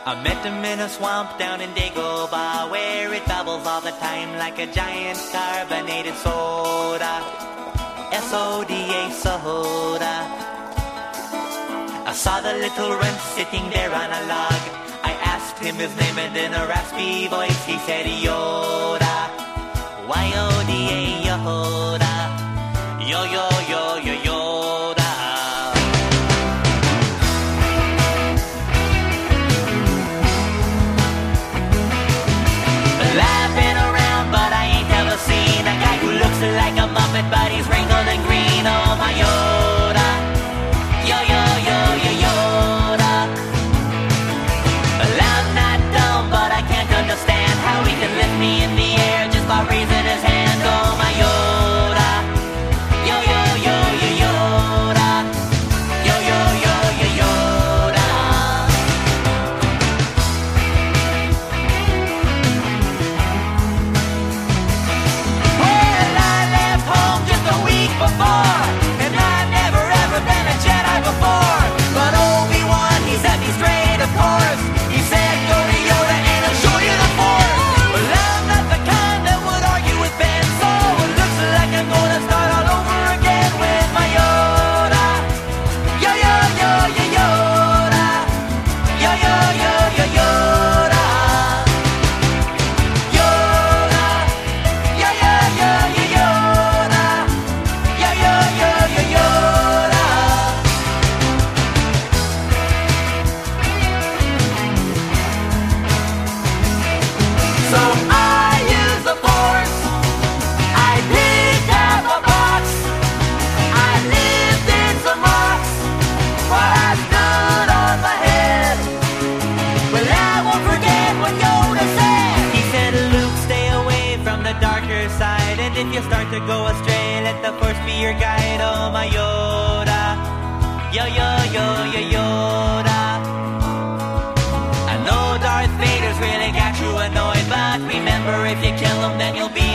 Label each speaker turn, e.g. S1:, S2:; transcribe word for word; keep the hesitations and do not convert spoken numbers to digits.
S1: I met him in a swamp down in Dagobah, where it bubbles all the time like a giant carbonated soda. S O D A soda. I saw the little runt sitting there on a log. I asked him his name and in a raspy voice he said Yoda. Y O D A Yoda. Yo yo yo yo Yoda. Laughing around, but I ain't ever seen a guy who looks like a Muppet, but he's wrinkled and green. Oh my Yoda. Yo yo yo yo Yoda. Well, I'm not dumb, but I can't understand how he can lift me in the air just by raising his hand. Oh my Yoda. Yo yo yo yo Yoda. Yo yo yo yo Yoda. Well, I left home just a week before, and I've never ever been a Jedi before. But Obi-Wan, he set me straight, of course. He said, go to Yoda and he'll show you the Force. Well, I'm not the kind that would argue with Ben, so it looks like I'm gonna start all over again with my Yoda. Yo yo yo yo Yoda. Yo yo yo yo Yoda. Yoda. Yo yo yo yo Yoda. Yo yo yo yo Yoda. So I use the Force. I picked up a box. I lived in some rocks while I stood on my head. Well, I won't forget what Yoda said. He said, Luke, stay away from the darker side, and if you start to go astray, let the Force be your guide. Oh my Yoda. Yo yo yo yo Yoda. I know Darth Vader's really got you annoyed, but remember, if you kill him, then you'll be